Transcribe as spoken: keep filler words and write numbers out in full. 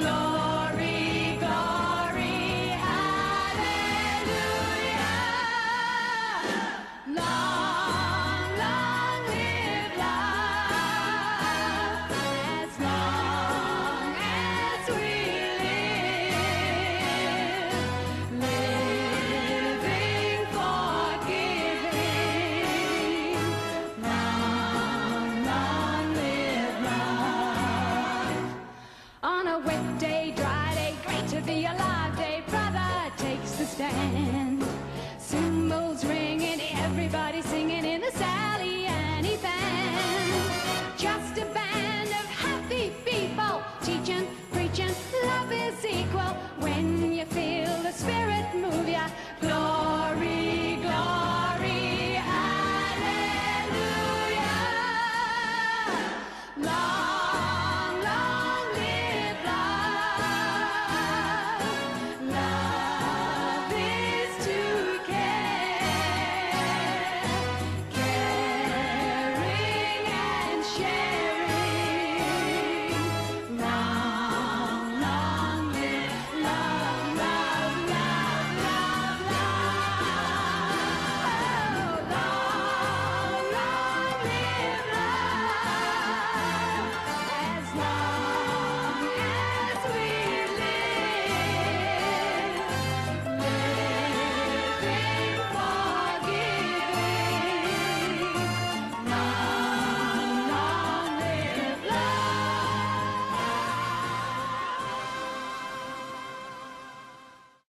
Glory, glory, hallelujah. Long, long live love, as long as we live, living, forgiving. Long, long live love. On a wet day, dry day, great to be alive day, brother takes the stand. Cymbals ringing, everybody singing in the Sally Annie band. Just a band.